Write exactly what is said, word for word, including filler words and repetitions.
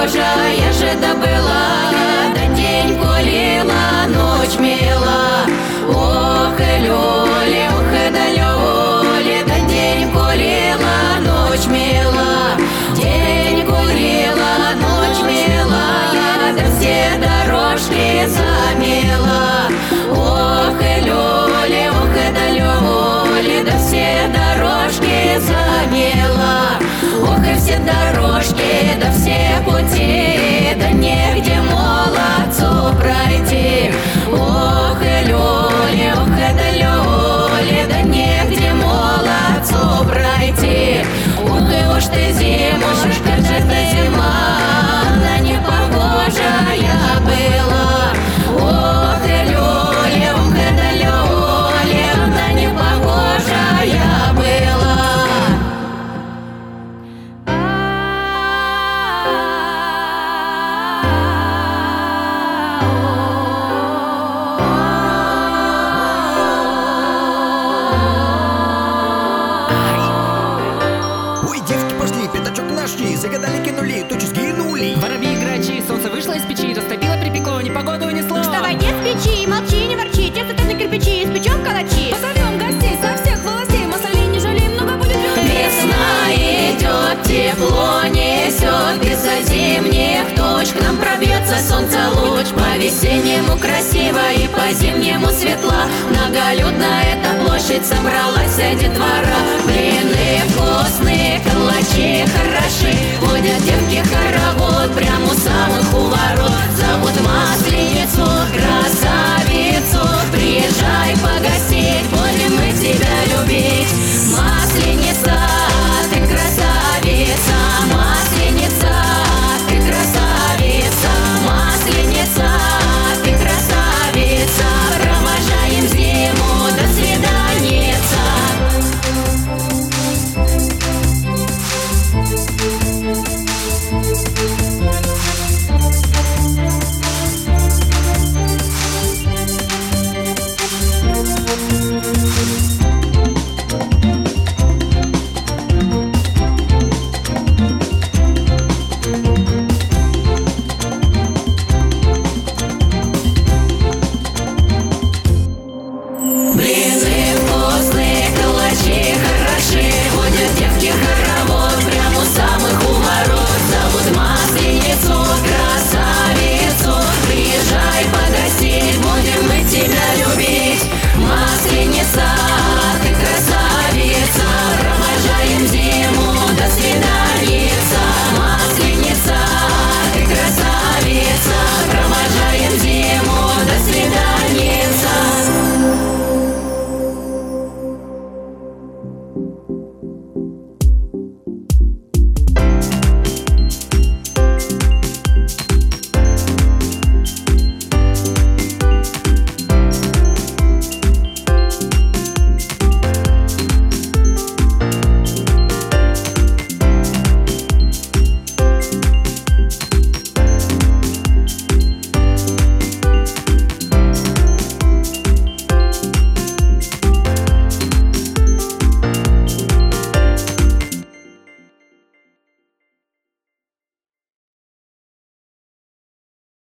похожая же добыла, да день кулила, ночь мила. Ох, и люли, ох, и да люли, да день кулила, ночь мила. День курила, ночь мила, да все дорожки замела. Ох, и люли, ох, и да люли, да все дорожки замела. Ох, и все дорожки, да все пути, да негде молодцу пройти. Ох, и люли, ох, и да люли, да негде молодцу пройти. Ух, и уж ты зимушка, как же ты зима, она не похожая была. Ох, и люли, ох, и да люли, она не похожая была. Ой, девки, пошли, пятачок нашли, загадали, кинули, тучи сгинули. Воробьи, грачи, солнце вышло из печи, растопило, припекло, непогоду унесло. Вставай, не с печи, молчи, не ворчи, тесто на кирпичи, испечем калачи. Позовем гостей со всех властей, масолей не жалеем, много будет людей. Весна идет, тепло несет, из-за зимних туч к нам пробьется солнце луч. По-весеннему красиво и по-зимнему светла, многолюдна эта площадь, собралась детвора. Блины вкус